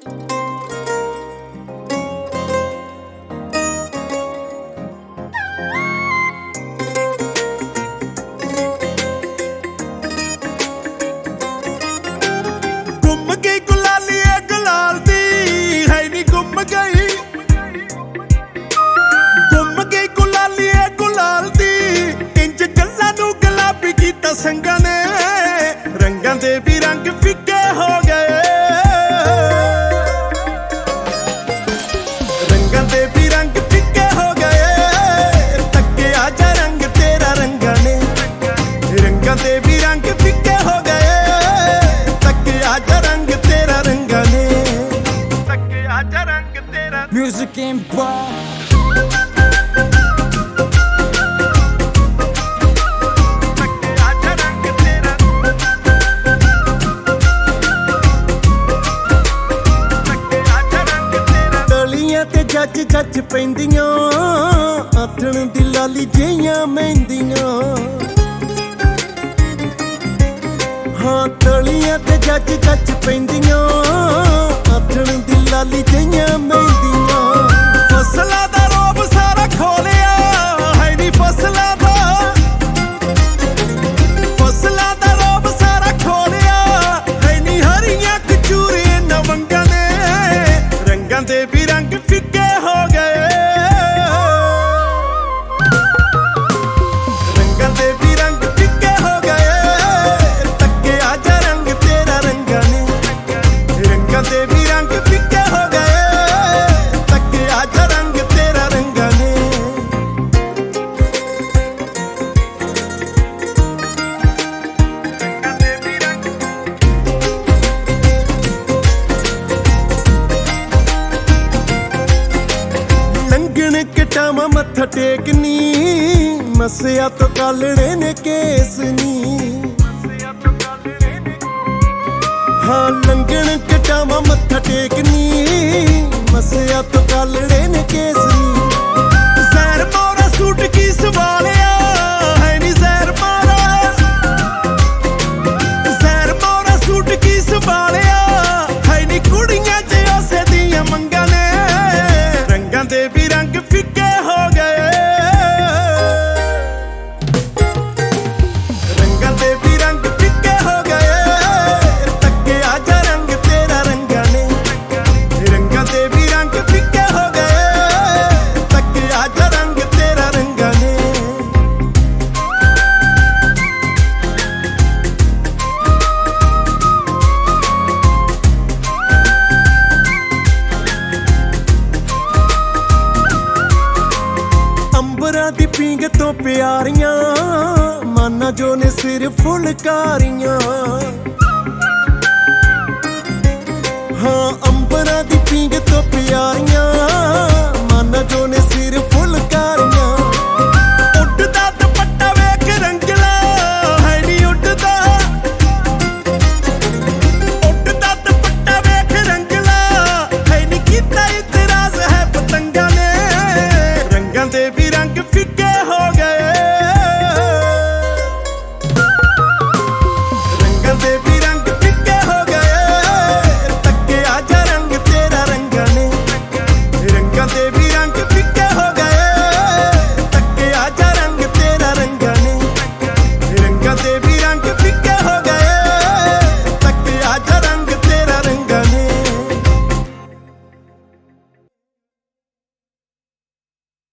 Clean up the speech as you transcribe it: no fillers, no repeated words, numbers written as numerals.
ਗੁੰਮ ਗਈ ਗੁਲਾਲੀ ਏ ਗੁਲਾਲ ਦੀ ਹੈ ਨੀ ਗੁੰਮ ਗਈ, ਗੁੰਮ ਗਈ ਗੁਲਾਲੀ ਏ ਗੁਲਾਲ ਦੀ। ਇੰਜ ਗੱਲਾਂ ਨੂੰ ਗੁਲਾਬੀ ਕੀਤਾ ਸੰਗਾਂ ਨੇ, ਰੰਗਾਂ ਦੇ ਵੀ ਰੰਗ ਫਿੱਕੇ ਹੋ ਗਏ, ਰੰਗਾਂ ਦੇ ਵੀ ਰੰਗ ਫਿੱਕੇ ਹੋ ਗਏ। ਤੱਕਿਆ ਜਾ ਰੰਗ ਤੇਰਾ ਰੰਗਾਂ ਨੇ, ਰੰਗਾਂ ਦੇ ਵੀ ਰੰਗ ਫਿੱਕੇ ਹੋ ਗਏ। ਤੱਕਿਆ ਜਾ ਰੰਗ ਤੇਰਾ ਰੰਗਾਂ ਨੇ, ਤੱਕਿਆ ਜਾ ਰੰਗ ਤੇਰਾ। Music Empire. ਜੱਜ ਜੱਜ ਪੈਂਦੀਆਂ ਆਥਣ ਦੀ ਲਾਲੀ ਜਿਹੀਆਂ ਮਹਿੰਦੀਆਂ, ਹਾਂ ਤਲੀਆਂ ਤੇ ਜੱਜ ਜੱਜ ਪੈਂਦੀਆਂ ਆਥਣ ਦੀ ਲਾਲੀ ਜਿਹੀਆਂ ਮਹਿੰਦੀਆਂ। ਫਸਲਾਂ ਦਾ ਰੋਬ ਸਾਰਾ ਖੋਲਿਆ ਹੈ ਨੀ ਫਸਲਾਂ ਦਾ, ਫਸਲਾਂ ਦਾ ਰੋਬ ਸਾਰਾ ਖੋਲਿਆ ਹੈ ਨੀ। ਹਰੀਆਂ ਕਚੂਰੀਆਂ ਨਵੰਗਾਂ ਨੇ, ਰੰਗਾਂ ਦੇ ਵੀ ਰੰਗ ਫਿੱਕੇ ਹੋ ਗਏ, ਰੰਗਾਂ ਦੇ ਵੀ ਰੰਗ ਫਿੱਕੇ ਹੋ ਗਏ। ਤੱਕਿਆ ਜਾ ਰੰਗ ਤੇਰਾ ਰੰਗਾਂ ਨੇ, ਰੰਗਾਂ ਦੇ ਵੀ ਰੰਗ ਫਿੱਕੇ ਹੋ ਗਏ। ਤੱਕਿਆ ਜਾ ਰੰਗ ਤੇਰਾ ਰੰਗਾਂ ਨੇ। ਲੰਘਣ ਕਟਾਵਾਂ ਮੱਥਾ ਟੇਕਨੀ, ਮਸਿਆ ਤੋਂ ਕਾਲੜੇ ਨੇ ਕੇਸ ਨੀ, ਹਾਂ ਲੰਘਣ ਕਟਾਵਾਂ ਮੱਥਾ ਟੇਕਨੀ, ਮਸਿਆ ਤੋਂ ਕਾਲੜੇ ਨੇ ਕੇਸ ਨੀ। ਜ਼ਹਿਰ ਮੋਰਾ ਸੂਟ ਕੀ ਸਵਾਲਿਆ ਹੈ ਨੀ, ਜ਼ਹਿਰ ਮੋਰਾ, ਜ਼ਹਿਰ ਮੋਰਾ ਸੂਟ ਕੀ ਸਵਾਲਿਆ ਹੈ ਨੀ। ਕੁੜੀਆਂ ਚ ਉਸੇ ਦੀਆਂ ਮੰਗਾਂ ਨੇ, ਰੰਗਾਂ ਦੇ ਵੀ ਰੰਗ ਫਿੱਕੇ ਹੋ ਗਏ, ਰੰਗਾਂ ਦੇ ਵੀ ਰੰਗ ਫਿੱਕੇ ਹੋ ਗਏ। ਤੱਕਿਆ ਜਾ ਰੰਗ ਤੇਰਾ ਰੰਗਾਂ ਨੇ, ਰੰਗਾਂ ਦੇ ਵੀ ਰੰਗ ਫਿੱਕੇ ਹੋ ਗਏ। ਤੱਕਿਆ ਜਾ ਰੰਗ ਤੇਰਾ ਰੰਗਾਂ ਨੇ। ਅੰਬਰਾਂ ਦੀ ਪੀਂਗ ਤੋਂ ਪਿਆਰੀਆਂ, ਮਾਨਾ ਜੋ ਨੇ ਸਿਰ ਫੁਲਕਾਰੀਆਂ।